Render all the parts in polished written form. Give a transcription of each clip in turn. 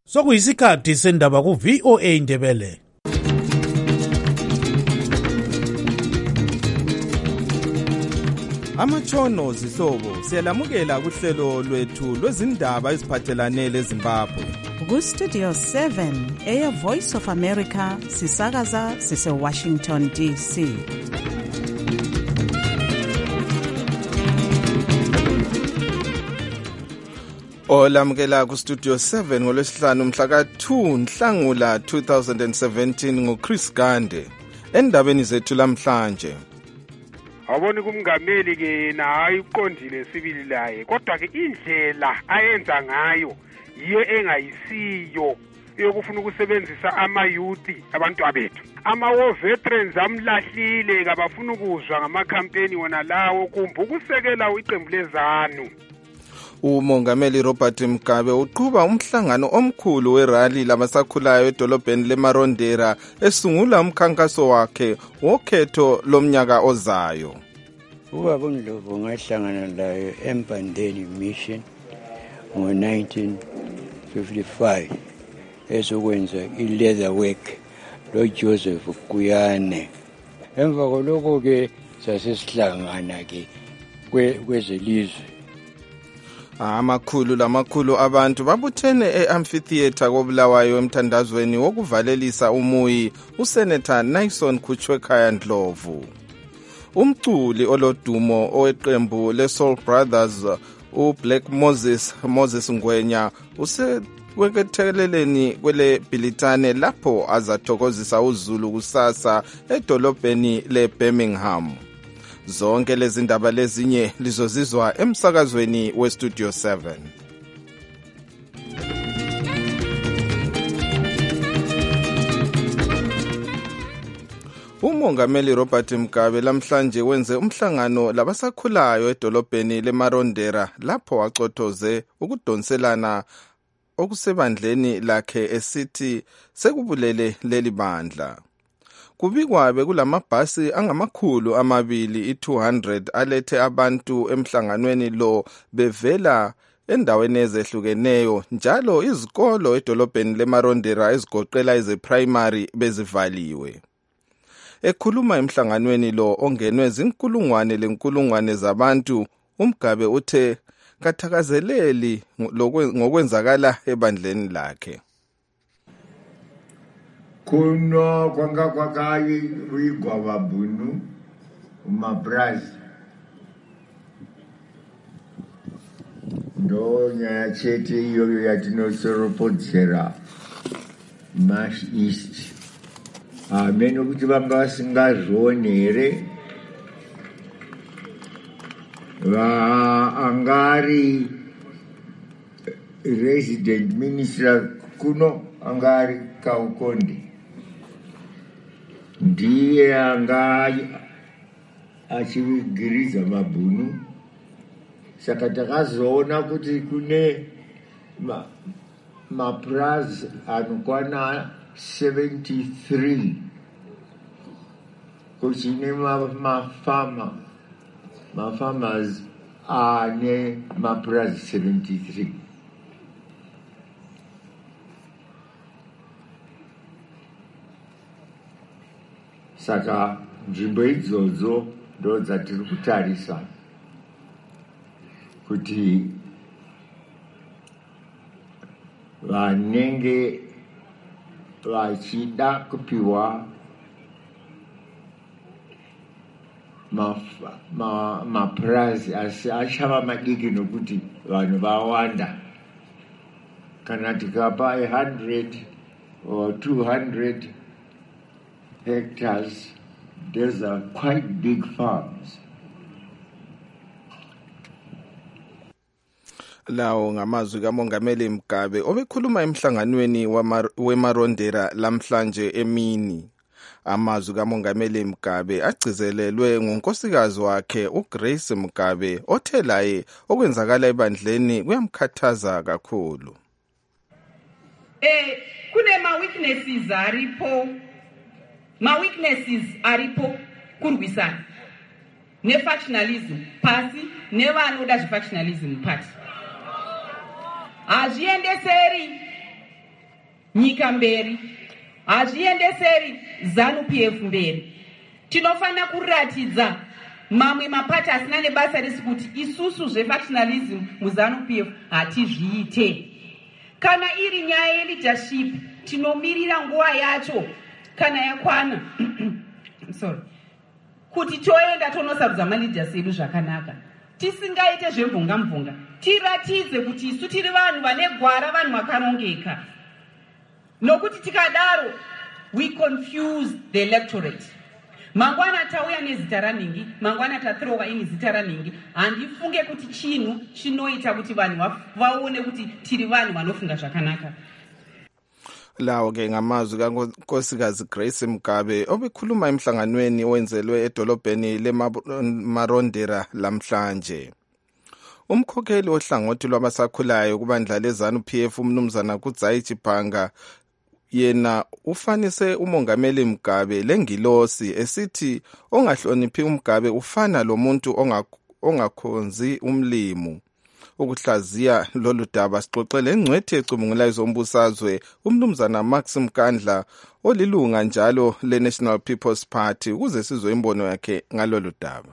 Sokuyisikhathi sendaba ku VOA Indebele. Amatshono zihlobo siyalamukela kuhlelo lwethu lwezindaba eziphathelane leZimbabwe. Ku Studio 7 Air Voice of America sisakaza sise Washington DC. Olamukela ku Studio 7 ngolwesihlanu mhla ka-2 Nhlangula 2017 nguChris Gande. Endabeni zethu lamhlanje. Awuboni kumngameli ke naye uqondile sibili laye kodwa ke indlela ayenza ngayo yiyo engayisiyo yokufuna ukusebenzisa ama-youth abantu abethu. Ama-war veterans amlahlile kabafuna ukuzwa ngama-campaign wona lawo kumbe ukusekela iqembu lezanu. Umongameli Robert Mugabe uqhuba umhlangano omkhulu werally labasakhulayo edolobheni leMarondera esungula umkhankaso wakhe wokhetho lomnyaka ozayo. Ubaba uNdlovu ngahlangana laye eMpandeni Mission ngo-1955 esokwenza i-leather work lo Joseph Kuyane. Emva koloko ke sasesihlangana ke kwezelizwe. Amakhulu abantu babuthene e-amphitheater koBulawayo emthandazweni wokuvalelisa umuyi uSenator Nyson Kuchwekhaya Ndlovu. Umculi olodumo oweqembu leSoul Brothers uBlack Moses Ngwenya usekweketheleleni kwele Bhilitane lapho azathokozisa uZulu kusasa edolobheni leBirmingham. Zonke lezi ndaba lezinye lizozizwa emsakazweni weStudio 7. Umongameli Robert Mugabe lamhlanje wenze umhlangano labasakhulayo edolobheni leMarondera lapho wacothoze ukudonselana okusebandleni lakhe esithi sekubulele leli bandla. Kubikwabe kulamabhasi angamakhulu amabili i200 alethe abantu emhlanganweni lo bevela endaweni ezehlukeneyo njalo izikolo edolobheni leMarondera ezigoqela ezeprimary bezivaliwe. Ekhuluma emhlanganweni lo ongenwe zinkulungwane zabantu, uMgabe uthe kathakazeleli ngokwenzakala ebandleni lakhe. Kuno kwanga kwakayi uigwa babunu umabraz ndo nyaya chete iyoyo yatinosoropodzera Mash East. Ameno kuti vanga vasingazvione here angari resident minister kuno angari Kaukonde ndiye anga achivigiriza mabhunu. Saka takazoona kuti kune mapurazi anokwana 73 kuchine mafarmers ane mapurazi 73. Saka nzvimbo idzodzo ndo dzatiri kutarisa kuti vanenge vachida kupiwa mapurazi asi achava madiki nokuti vanhu vawanda. Kana tikapa 100 or 200 hectares, these are quite big farms. Lawo ngamazwi kamongameli Mugabe obekhuluma emhlanganweni weMarondera lamhlanje emini. Amazwi kamongameli Mugabe agcizelelwe ngunkosikazi wakhe uGrace Mugabe othe laye okwenzakala ebandleni kuyamkhathaza kakhulu. Kune ma-weaknesses aripo kurwisana nefactionalism pasi nevanoda zvefactionalism pasi. Hazviendeseri nyika mberi, hazviendeseri ZANU-PF mberi. Tinofanira kuratidza mamwe mapata asina nebasa risi kuti isusu zvefactionalism muZANU-PF hatizviite. Kana iri nyaya yeleadership, tinomirira nguva yacho kana yakwana sorry, kuti toenda tonosarudza maleaders edu zvakanaka. Tisingaite zvemvunga-mvunga. Tiratidze kuti isu tiri vanhu vane gwara, vanhu vakarongeka. Nokuti tikadaro, we confuse the electorate. Mangwana tauya nezita raningi, mangwana tathrowa ini zita raningi, handifunge kuti chinhu chinoita kuti vanhu vaone kuti tiri vanhu vanofunga zvakanaka. Lawo ke ngamazwi kaNkosikazi Grace Mugabe obekhuluma emhlanganweni owenzelwe edolobheni leMarondera lamhlanje. Umkhokheli ohlangothi lwabasakhulayo kubandla leZANU-PF umnumzana Kudzayi Chipanga yena ufanise umongameli Mugabe lengilosi esithi ongahloniphi uMugabe ufana lomuntu ongakhonzi umlimu. Ukuhlaziya lolu daba sixoxele engcwethi ecubungulayo zombusazwe umnumzana Max Mkandla olilunga njalo leNational People's Party ukuze sizwe imbono yakhe ngalolu daba.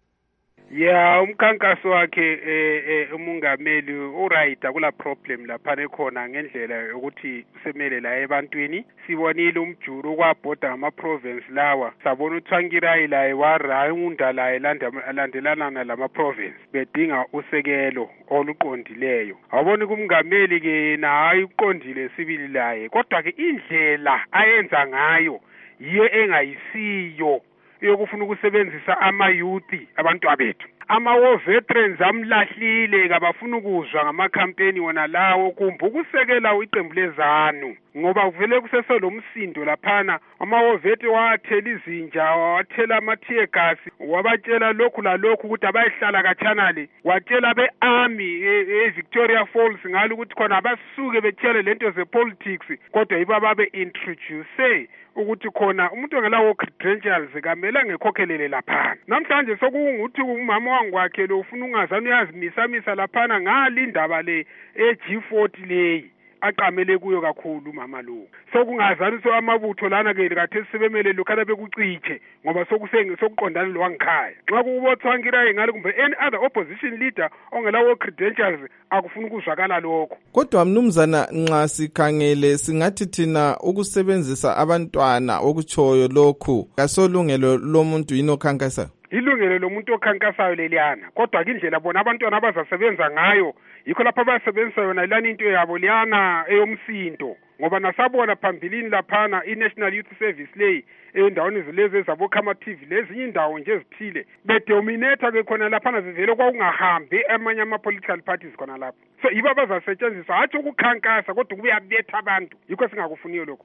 Ya umkhankaso wakhe umongameli uright akula problem lapha ekhona ngendlela yokuthi usemele la ebantwini. Sibonile umjuru kwabhoda ngama province lawa, sabona uThwangirai laye warayunda laye landelana lama province bedinga usekelo oluqondileyo. Awuboni kumngameli ke naye uqondile sibili laye, kodwa ke indlela ayenza ngayo yiyo engayisiyo yokufuna ukusebenzisa ama-youth abantu abethu. Ama-war veterans amlahlile kabafuna ukuzwa ngama-campaign wona lawo kumbe ukusekela iqembu leZANU ngoba kuvele kuseselo umsindo laphana. Ama-war vet wathela izinja, wathela ama-tear gas, wabatshela lokhu lalokhu ukuthi abayihlala katshana le, watshela be-army eVictoria Falls ngalo ukuthi khona abasuke betshele lento ze-politics, kodwa yibo ababe-introduce ukuthi khona umuntu ongelawo credentials kamele angekhokhelele laphana. Namhlanje sokungukuthi umama wangwakhe lo ufuna ungazani uyazimisa laphana ngali indaba le eG40 leyi aqamele kuyo kakhulu mama lo. Sokungazani so amabutho lana ke kade sibemele lokhana bekuciche ngoba sokuqondana lo wangikhaya. Nxa kubothwangira ngale kumbe any other opposition leader ongelawo credentials akufuna ukuzwakala lokho. Kodwa mnumzana nxa sikhangele singathi thina ukusebenzisa abantwana okuchoyo lokhu kasolungelo lomuntu yini okhankasa? Ilungelo lomuntu okhankasayo leliyana, kodwa ke indlela bona abantwana abazasebenza ngayo yikho lapha bayasebenzisa yona lana into yabo liyana eyomsindo, ngoba nasabona phambilini laphana iNational Youth Service leyi endaweni zilezi ezabokama TV lezinye indawo nje ezithile bedominate ke khona laphana zivele kwakungahambi amanye ama-political parties khona lapho. So yibo abazasetshenziswa hathi ukukhankasa kodwa kubuya betha abantu, yikho singakufuniyo lokho.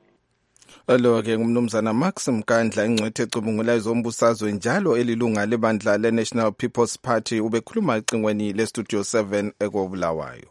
Lo-ke ngumnumzana Max Mkandla ingcwethi ecubungulayo zombusazwe njalo elilunga lebandla leNational People's Party ubekhuluma ecingweni leStudio 7 ekobulawayo.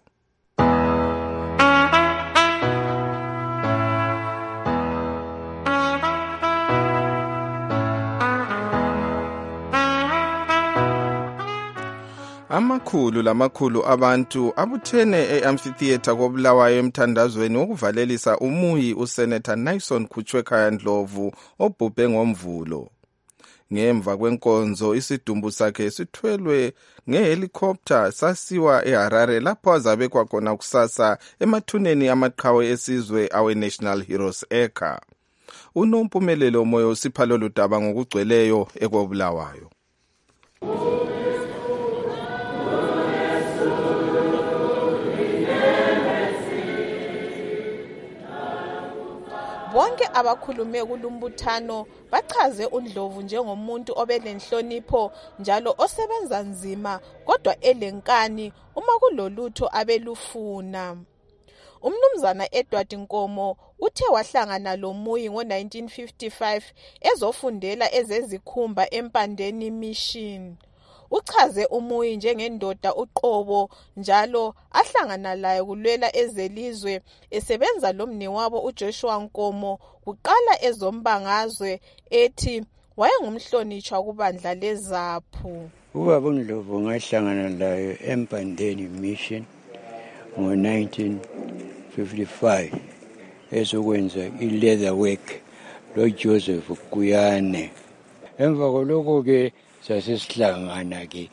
Amakhulu abantu abuthene e-amphitheater kobulawayo emthandazweni wokuvalelisa umuyi uSenator Nyson Kuchwekaya Ndlovu obhubhe ngomvulo. Ngemva kwenkonzo isidumbu sakhe sithwelwe ngehelicopter sasiwa eHarare lapho azabekwa khona kusasa emathuneni amaqhawe esizwe awe-National Heroes Acre. Unompumelelo moyo usipha lolu daba ngokugcweleyo ekobulawayo. Bonke abakhulume kulumbuthano bachaze uNdlovu njengomuntu obelenhlonipho njalo osebenza nzima kodwa elenkani uma kulolutho abelufuna. Umnumzana Edward Nkomo uthe wahlangana lomuyi ngo-1955 ezofundela ezezikhumba eMpandeni Mission. Uchaze umuyi njengendoda uqobo njalo ahlangana laye kulwela ezelizwe esebenza lomnewabo uJoshua Nkomo kuqala ezombangazwe ethi wayengumhlonitshwa kubandla leZAPHU. Ubaba uNdlovu ngahlangana laye eMpandeni Mission ngo-1955 esokwenza i-leather work lo Joseph Kuyane. Emva koloko ke sasesihlangana ke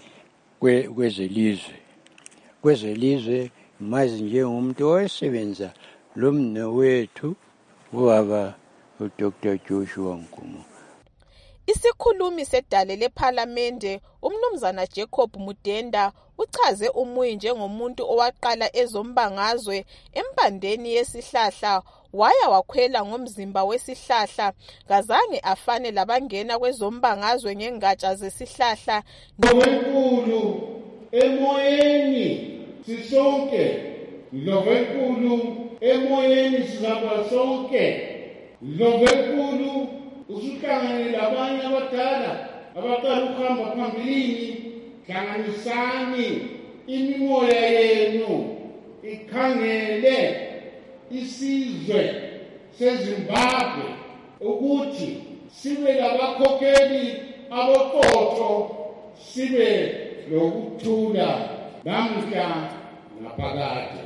kwezelizwe mazi njengomuntu owayesebenza lo mnewethu ubaba uDr Joshua Nkumo. Isikhulumi sedale lephalamende umnumzana Jacob Mudenda uchaze uMuyi njengomuntu owaqala ezombangazwe empandeni yesihlahla waya wakhwela ngomzimba wesihlahla kazange afane labangena kwezombangazwe ngengatsha zesihlahla. Ngowenkulu emoyeni sisonke, ngowenkulu emoyeni sizaba sonke, ngowenkulu usuhlangane labanye abadala abaqala ukuhamba phambilini, hlanganisani imimoya yenu ikhangele isizwe seZimbabwe ukuthi sibe labakhokheli aboqotho, sibe lokuthula namhla naphakade.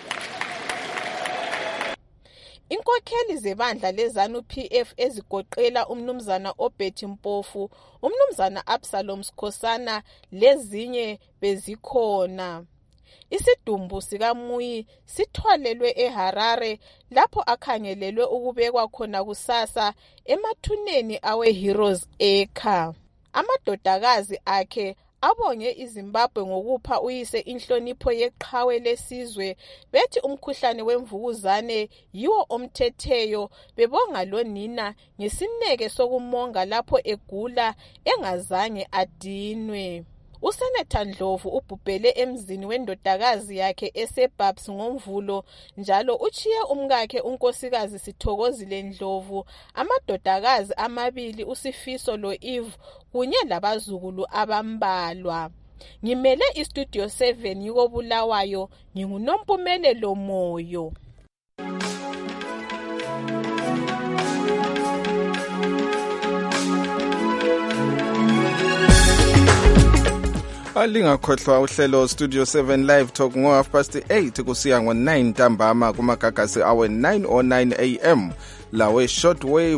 Inkokheli zebandla lezanu PF ezigoqela umnumzana Obert Mpofu, umnumzana Absalom Skhosana lezinye bezikhona. Isidumbu sikaMuyi sithwalelwe eHarare lapho akhangelelwe ukubekwa khona kusasa emathuneni awe Heroes Acre. Amadodakazi akhe abonge iZimbabwe ngokupha uyise inhlonipho yeqhawe lesizwe, bethi umkhuhlane wemvukuzane yiwo omthetheyo, bebonga lonina ngesineke sokumonga lapho egula engazange adinwe. Usenatha Ndlovu ubhubhele emzini wendodakazi yakhe eseBabs ngoMvulo, njalo uchiye umkakhe unkosikazi Sithokozile Ndlovu, amadodakazi amabili uSifiso lo-Eve kunye labazukulu abambalwa. Ngimele iStudio 7 yiko Bulawayo, nginguNompumelelo Moyo. Alingakhohlwa uhlelo Studio 7 Live Talk ngo 8:30 kusiya ngo9 ntambama kumagagasi awe 9:09 am lawe shortwave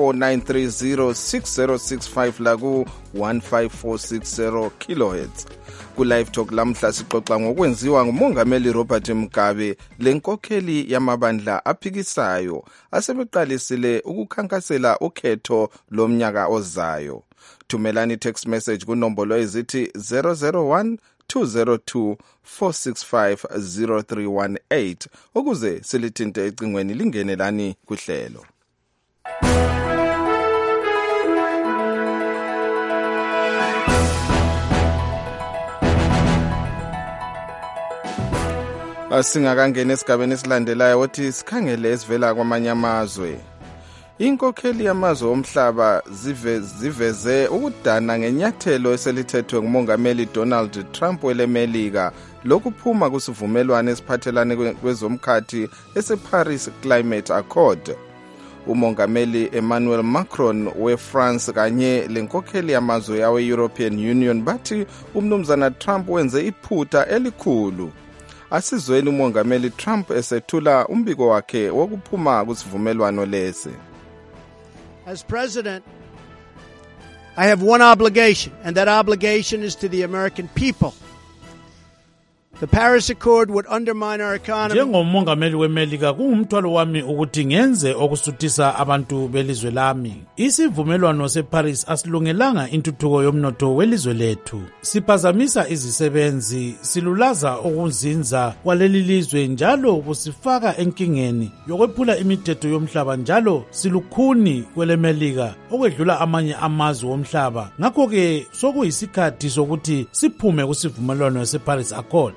49306065 la ku 15460 kHz. Ku Live Talk lamhla sixoxa ngokwenziwa ngumongameli Robert Mugabe lenkokheli yamabandla aphikisayo asebeqalisile ukukhankasela ukhetho lomnyaka ozayo. Thumelani text message kunombolo ezithi 001 202 465 0318 ukuze silithinte ecingweni lingenelani kuhlelo. Asingakangena esigabeni esilandelayo wothi sikhangele esivela kwamanye amazwe. Inkokheli yamazwe omhlaba ziveze ukudana ngenyathelo eselithethwe ngumongameli Donald Trump welemelika lokuphuma kusivumelwano esiphathelane kwezomkhathi eseParis Climate Accord. Umongameli Emmanuel Macron weFrance kanye lenkokheli yamazwe yawe-European Union bathi umnumzana Trump wenze iphutha elikhulu. Asizweni umongameli Trump esethula umbiko wakhe wokuphuma kusivumelwano lesi. As president, I have one obligation, and that obligation is to the American people. The Paris Accord would undermine our economy. Njengomongameli weMelika kungumthwalo wami ukuthi ngenze okusuthisa abantu belizwe lami. Isivumelwano seParis asilungelanga intuthuko yomnotho welizwe lethu. Siphazamisa izisebenzi, silulaza ukuzinza kwaleli lizwe njalo kusifaka enkingeni yokwephula imithetho yomhlaba njalo silukhuni kweleMelika okwedlula amanye amazwe omhlaba. Ngakho ke sokuyisikhathi sokuthi siphume kusivumelwano seParis Accord.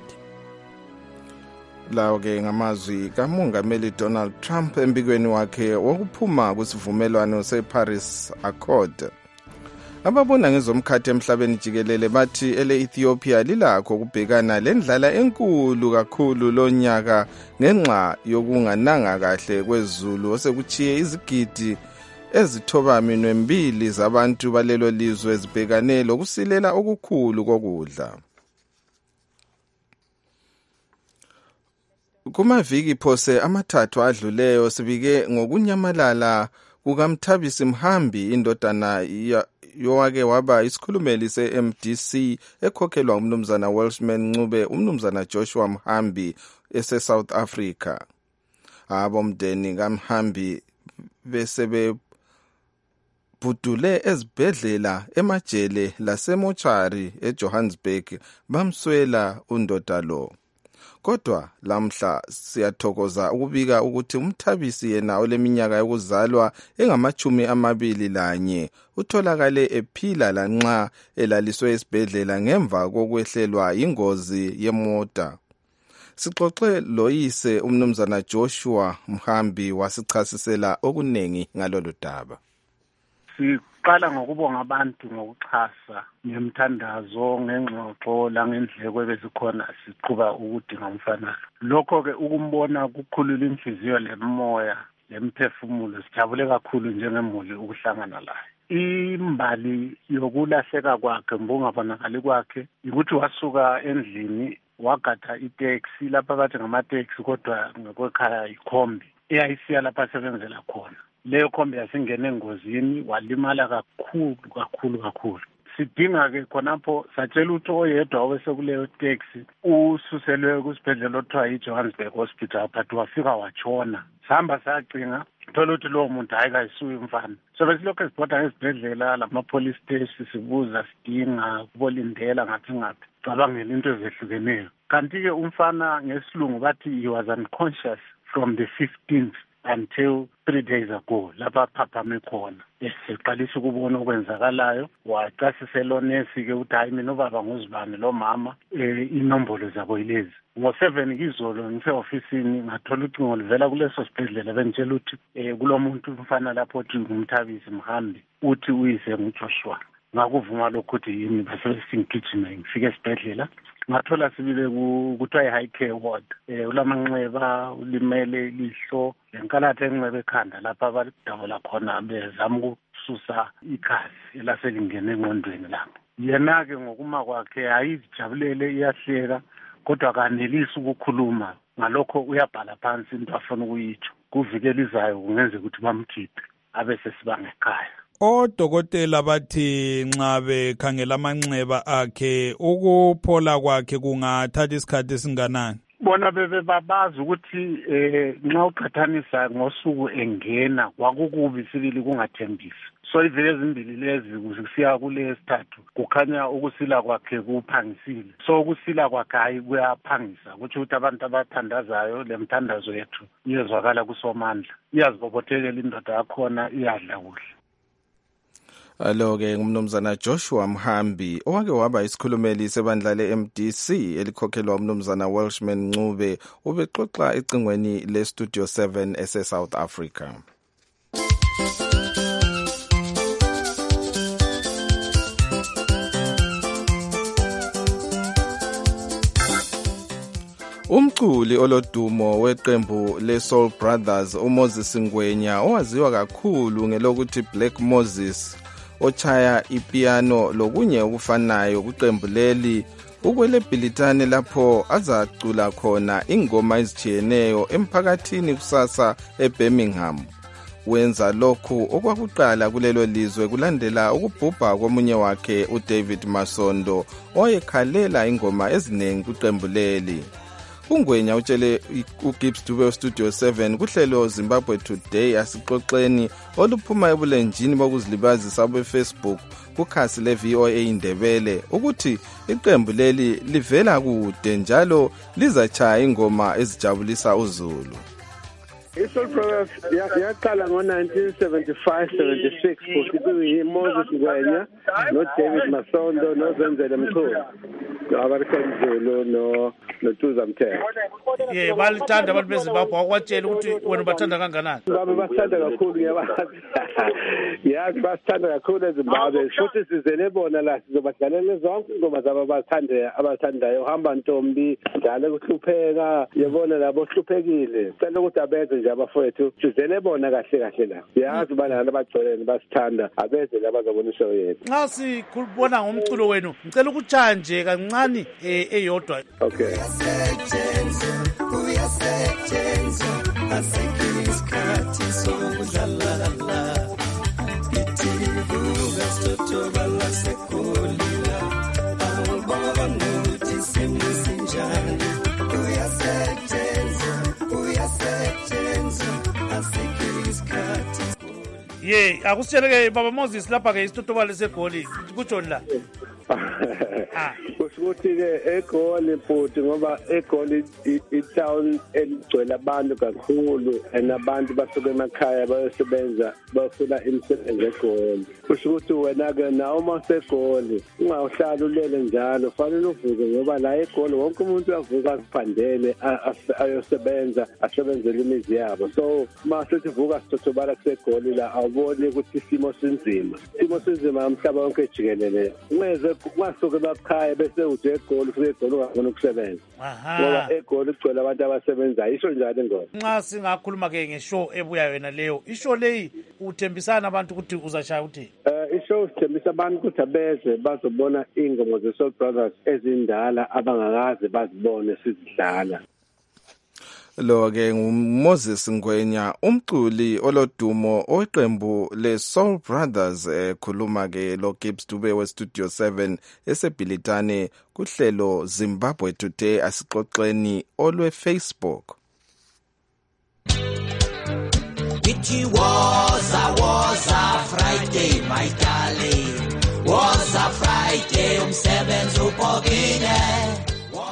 Lawo ke ngamazwi kamongameli Donald Trump embikweni wakhe wokuphuma kusivumelwano seParis Accord. Ababona ngezomkhathi emhlabeni jikelele bathi ele-Ethiopia lilakho ukubhekana lendlala enkulu kakhulu lonyaka ngenxa yokungananga kahle kwezulu osekuchiye izigidi ezithobami mbili zabantu balelo lizwe ezibhekane lokusilela okukhulu kokudla. Kumaviki phose amathathu adluleyo sibike ngokunyamalala kukaMthabisi Mhambi indodana yowake waba isikhulumeli se-MDC ekhokhelwa umnumzana Welshman Ncube umnumzana Joshua Mhambi ese-South Africa. Abomndeni kaMhambi besebe budule ezibhedlela emajele lasemochari eJohannesburg bamswela undoda lo. Kodwa lamhla siyathokoza ukubika ukuthi uMthabisi yena oleminyaka yokuzalwa engama21 utholakale ephila lanxa elaliswe esibhedlela ngemva kokwehlelwa ingozi yemota. Sixoxe loyise umnumzana Joshua Mhambi wasichasisela okunengi ngalolu daba. Siqala ngokubonga abantu ngokuxhasa ngemthandazo ngengxoxo langendleko bezikhona siqhuba ukudinga umfana. Lokho ke ukumbona kukhulula inhliziyo lemoya lemphefumulo sijabule kakhulu njengemuli ukuhlangana laye. Imbali yokulahleka kwakhe mbungabonakali kwakhe ukuthi wasuka endlini wagatha itaxi lapha bathi ngamateksi kodwa ngekwekhaya ikhombi eyayisiya lapha asebenzela khona. Leyo khombi yasingena engozini walimala kakhulu. Sidinga ke khonapho satshela ukuthi oyedwa owesekuleyo taxi ususelwe kusibhedlela othiwa iJohannesburg Hospital but wafika watshona. Sihamba sacinga thola ukuthi lowo muntu hayi kayisuye umfana. So besilokhu sibhoda esibhedlela lama-police station sibuza sidinga kubolindela ngaphi cabangela into ezehlukeneyo. Kanti-ke umfana ngesilungu bathi he was unconscious from the 15th until 3 days ago lapha phaphame khona. Siqalisa ukubona okwenzakalayo wachasisela onesi-ke ukuthi hayi mina ubaba nguzibani lo mama inombolo zabo yilezi. Ngo-7 izolo ngise-ofisini ngathola ucingo livela kuleso sibhedlela bengitshela ukuthi kulo muntu umfana lapho othi ngumthabisi Mhambi uthi uyise nguJoshua. Ngakuvuma lokhu ukuthi yini base singigijima ngifike esibhedlela ngathola sibile kuthiwa i-high care ward. Ulamanxeba ulimele ilihlo lenkalatha enxeba ekhanda lapha abadabula khona bezama ukususa igazi elaselingene engqondweni lapho. Yena-ke ngokuma kwakhe ayizijabulele iyahleka kodwa kanelisi ukukhuluma ngalokho uyabhala phansi into afuna ukuyitsho. Kuvikela izayo kungenza ukuthi bamkhiphe abese sibanga ekhaya. Odokotela bathi nxa bekhangela amanxeba akhe ukuphola kwakhe kungathatha isikhathi esinganani? Bona bebabazi ukuthi nxa uqhathanisa ngosuku engena kwakukubi sibili kungathembisi. So ivele ezimbili lezi kusiya kulesithathu kukhanya ukusila kwakhe kuphangisile. So ukusila kwakhe hayi kuyaphangisa ukuthi abantu abathandazayo lemthandazo yethu iyezwakala kusomandla. Iyazibobothekela indoda yakhona iyadla kuhle. Alo-ke ngumnumzana Joshua Mhambi owake waba isikhulumeli sebandla le-MDC elikhokhelwa umnumzana Welshman Ncube ubexoxa ecingweni le-Studio 7 ese-South Africa. Umculi olodumo weqembu le-Soul Brothers uMoses Ngwenya owaziwa kakhulu ngelokuthi Black Moses ochaya ipiano lokunye okufanayo kuqembu leli ukwelebhilitane lapho azacula khona ingoma ezitshiyeneyo emphakathini kusasa eBirmingham. Wenza lokhu okwakuqala kulelo lizwe kulandela ukubhubha komunye wakhe uDavid Masondo owayekhalela ingoma eziningi kuqembu leli. UNgwenya utshele uGibbs Dube Studio 7 kuhlelo Zimbabwe Today asixoxeni oluphuma ebulenjini bokuzilibazisa beFacebook kukhasi leVOA Indebele ukuthi iqembu leli livela kude njalo lizachaya ingoma ezijabulisa uZulu. iSoul Brothers yaqala ngo-1975-76 futhi kuyiMoses Ngwenya noDavid Masondo noZenzele Mchunu abarisenzelo noTuza Mthembu. Balithanda abantu beZimbabwe wakwatshela ukuthi wena ubathanda kanganani? Babe bathanda kakhulu yazi basithanda kakhulu eZimbabwe futhi sizele bona la sizobadlalela zonke ingoma zabo abathandayo hamba ntombi dlala ukuhlupheka yebona labo hluphekile cela ukuthi abeze nje abafowethu sizele bona kahle la yazi bana abagcoleni basithanda abeze labazobona ishow yethu. Nxa sikhulubona ngomculo wenu ngicela ukutsha nje kancane eyodwa. Okay. uyasetshenzwa asekisikhathi sokudlalalala itivuka sitotobala sekolila awubaba nokuthi semusinjani uyasetshenzwa asekisikhathi. Ye akusitshele-ke baba Moses lapha-ke isitotobala segoli kutshoni la. Kushukuthi-ke eGoli futhi ngoba eGoli i-town eligcwele abantu kakhulu and abantu basuke emakhaya bayosebenza bafuna imisebenzi eGoli. Kusho ukuthi wena-ke nawe uma useGoli ungawuhlali ulele njalo fanele uvuke ngoba la eGoli wonke umuntu uyavuka aziphandele ayosebenza asebenzele imizi yabo. So uma sithi vuka sitotobala kuseGoli la awuboni ukuthi isimo sinzima umhlaba wonke jikelele. Ungasuke emakhaya bese uthi eGoli ufike eGoli ungafuna ukusebenza ngoba eGoli kugcwele abantu abasebenzayo. Isho njalo ingoma. Nxa singakhuluma-ke ngeshow ebuya yona leyo ishow leyi uthembisana abantu ukuthi uzashaya uthini? Ishow sithembisa abantu ukuthi abeze bazobona ingoma ze-Soul Brothers ezindala abangakaze bazibone sizidlala. Lo-ke nguMoses Ngwenya, umculi olodumo oweqembu le-Soul Brothers, khuluma-ke lo Gibbs Dube we-Studio 7 esebhilitane kuhlelo Zimbabwe Today. Asixoxeni olwe-Facebook. It was a Friday, my darling. Was a Friday, umsebenzi uphokile.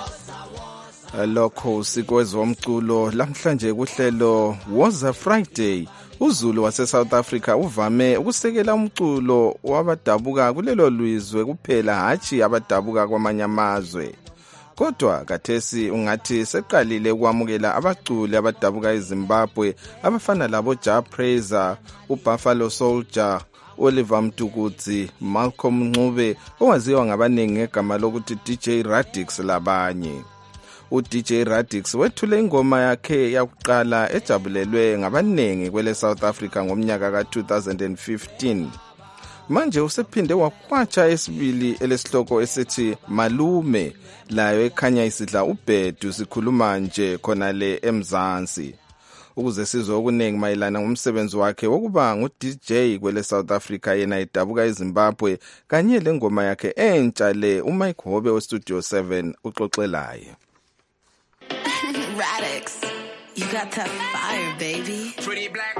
Lokho sikwezomculo lamhlanje kuhlelo Was a Friday. uZulu wase-South Africa uvame ukusekela umculo wabadabuka kulelo lizwe kuphela, hatshi abadabuka kwamanye amazwe. Kodwa kathesi ungathi seqalile ukwamukela abaculi abadabuka eZimbabwe abafana labo Ja Praiser, uBuffalo Soldier, Oliver Mtukudzi, Malcolm Ncube owaziwa ngabaningi ngegama lokuthi DJ Radix labanye. uDJ Radix wethule ingoma yakhe yakuqala ejabulelwe ngabaningi kwele South Africa ngomnyaka ka-2015. Manje usephinde wakwatsha esibili elesihloko esithi Malume, layo ekhanya isidla ubhedu sikhuluma nje khona le eMzansi. Ukuze sizwe okuningi mayelana ngomsebenzi wakhe wokuba ngu-DJ kwele South Africa yena idabuka eZimbabwe kanye lengoma yakhe entsha le uMike Hobe we-Studio 7 uxoxelayo. Radix, you got that fire, baby. Pretty black.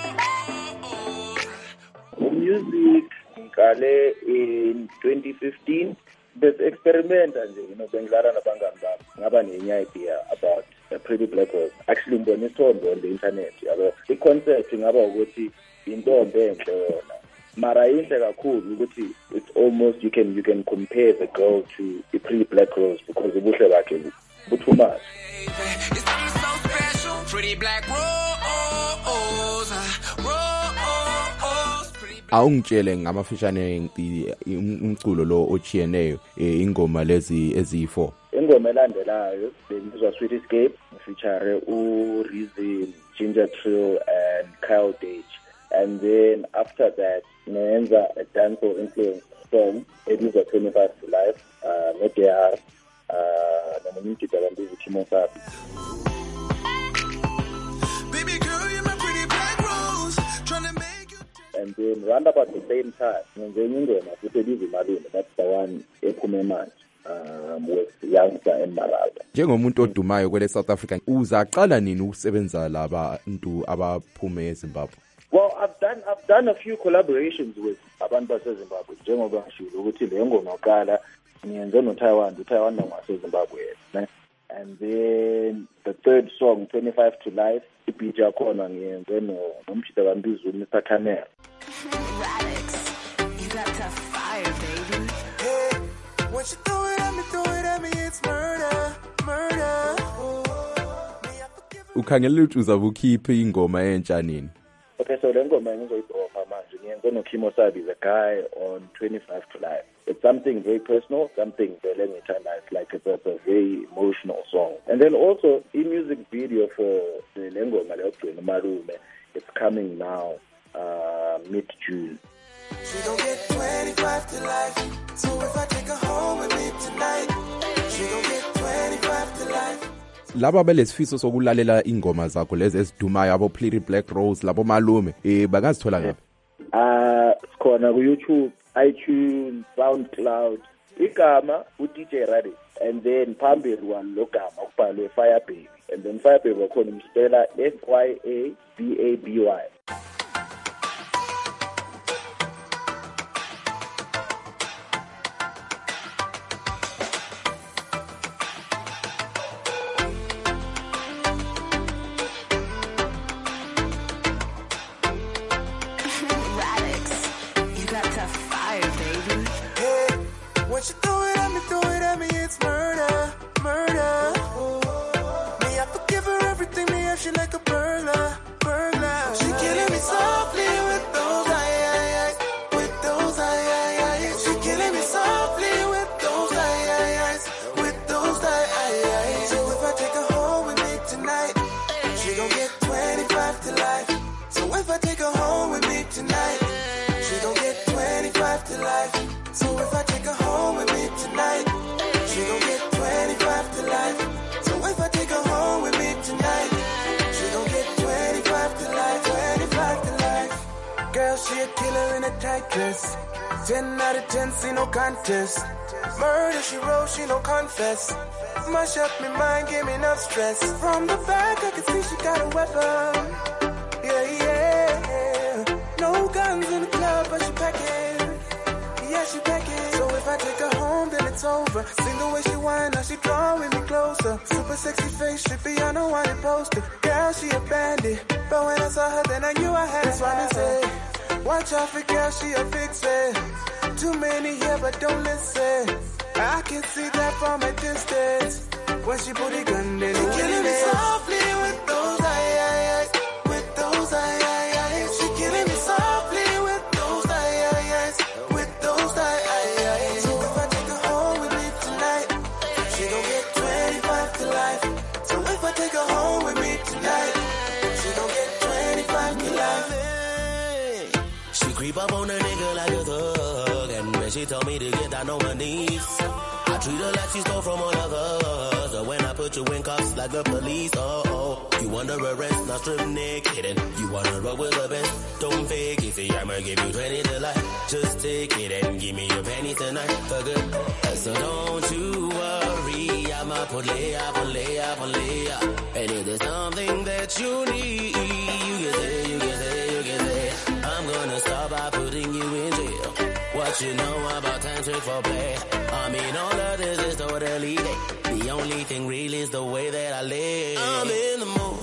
Music ngale in 2015 bes experiment nje bengidlala nabangani bami ngaba nenye idea about a Pretty Black Rose. Actually ngibona isithombe on the internet yabo. I-concept ngaba ukuthi intombi enhle yona mara inhle kakhulu ukuthi it's almost you can compare the girl to a Pretty Black Rose because ubuhle bakhe too much. It's something so special. Pretty Black Rose. Awungitshele ngamafishane umculo lo ochiyeneyo ingoma lezi ezi4. Ingoma elandelayo bengizwa Sweet Escape feature uReason, Ginger Trill and Kyle Dage. And then after that nenza a dancehall influence song ebizwa 25 to Life no-DR nomuntu dabandizi Timo Sapi. Baby girl, you're my pretty black rose, trying to make you. And then round about the same time ngenze ingoma futhi ebizwa Malume, that's the one ephume manje with Youngster and Malawi. Njengomuntu odumayo kwele South Africa uzaqala nini ukusebenza labantu abaphume eZimbabwe? Well, I've done a few collaborations with abantu baseZimbabwe njengoba ngisho ukuthi le ngoma oqala ngiyenze noTaiwan waseZimbabwe. And then the third song 25 to Life ibeat yakhona ngiyenze nomshida kaMbizu Mr. Canel. Radix, you got that fire, baby. Hey, when you throw it at me, it's murder. Ukhangela ukuthi uzabukhipha ingoma entsha nini? Okay, so le ngoma ngizoyibopha manje ngiyenze noKimo Sabi, the guy on 25 to Life. It's something very personal, something very nice, like it's a very emotional song. And then also, the music video for the ngoma le Malume, it's coming now, mid-June. She gon' get 25 to life, so if I take her home with me tonight, she gon' get 25 to life. laba belesifiso sokulalela ingoma zakho lezi ezidumayo abo Pretty Black Rose labo malume bangazithola ngaphi? Sikhona ku YouTube, iTunes, SoundCloud. Igama uDJ Radix, and then phambili kwalo logama kubhalwe Fire Baby, and then Fire Baby wakhona umspela FYABABY. When she throw it at me, it's murder, murder. Me, I forgive her everything, me, if she like a burglar, burglar. She killing me softly with those eyes, with those eyes. She killing me softly with those eyes, with those eyes. So if I take her home with me tonight, she gon' get 25 to life. So if I take her home with me tonight, she gon' get 25 to life. So if I take her home with me tonight, she gon' get 25 to life. So if I take her home with me tonight, she gon' get 25 to life, 25 to life. Girl, she a killer in a tight dress. 10 out of 10, see no contest. Murder, she wrote, she no confess. Mash up my mind, give me enough stress. From the back, I can see she got a weapon. Yeah, yeah. No guns in the club, but she packing. Yeah, she packing. So if I take her home, then it's over. Sing the way she whine, now she drawing me closer. Super sexy face, trippy, I know I didn't post her. Girl, she a bandit. But when I saw her, then I knew I had it. That's why I say, watch out for girl, she a vixen. Too many here, but don't listen. I can see that from a distance. When she put a gun, then she killing me softly with those eyes, with those eyes. She killing me softly with those eyes, with those eyes. So if I take her home with me tonight, she gon' get 25 to life. So if I take her home with me tonight, she gon' get 25 to life. She creep up on a nigga like a thug, and when she told me to get down on my knees, I treat her like she stole from all of us. So when I put you in cuffs like the police, you under arrest, not strip naked, and you wanna roll with the best. Don't fake it, see I'ma give you 20 to life. Just take it and give me your penny tonight for good. So don't you worry, I'ma put lay up on lay up on lay up. And if there's something that you need, you can say, you can say, you can say. I'm gonna start by putting you in jail. What you know about time trick for play? I mean, all of this is totally fake. The only thing real is the way that I live. I'm in the mood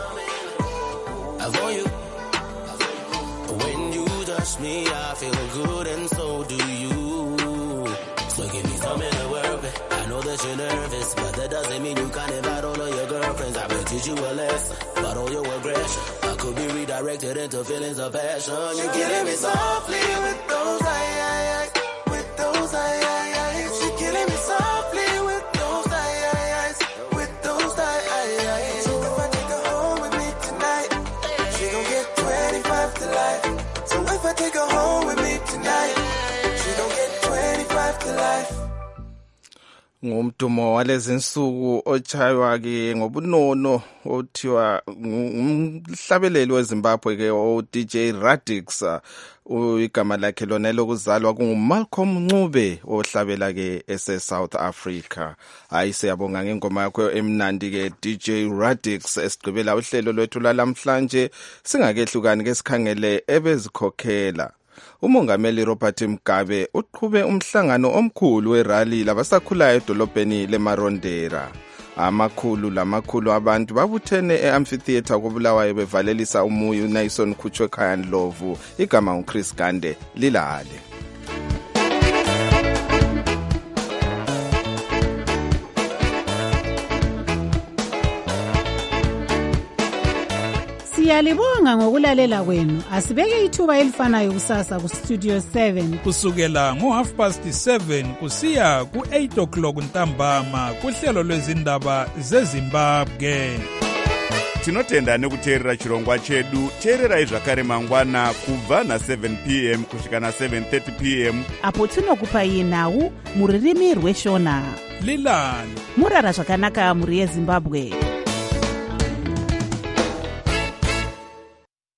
for you. When you touch me, I feel good, and so do you. So give me something to work with. I know that you're nervous, but that doesn't mean you can't invite all of your girlfriends. I will teach you a lesson about all your aggression. I could be redirected into feelings of passion. You're killing me softly with those eyes, with those eyes. She killing me softly with those eyes, with those eyes. So if I take her home with me tonight, she gon' get 25 to life. So if I take her home with me tonight, she gon' get 25 to life. Ngumdumo walezi insuku ochaywa ke ngobunono othiwa umhlabeleli weZimbabwe ke uDJ Radix, igama lakhe lona lokuzalwa kunguMalcolm Ncube ohlabela ke eseSouth Africa. Hayi siyabonga ngengoma yakho emnandi ke DJ Radix. Esigqibela uhlelo lwethu lamhlanje singakehlukani ke sikhangele ebezikhokhela. Umongameli Robert Mugabe uqhube umhlangano omkhulu werally labasakhulayo edolobheni leMarondera. Amakhulu lamakhulu abantu babuthene eAmphitheatre koBulawayo bevalelisa umuyi uNason Khutshwekhaya Ndlovu. Igama uChris Gande lilale. Siyalibonga ngokulalela kwenu. Asibeke ithuba elifanayo kusasa ku Studio 7 kusukela ngo7:30 kusiya ku8 o'clock ntambama kuhlelo lwezindaba zeZimbabwe. tinotenda nekuteerera chirongwa chedu. Teererai zvakare mangwana kubva na7 p.m. kusvika na7:30 p.m. apo tinokupai nhau muririmi rweshona. Lilani murara zvakanaka muri yeZimbabwe.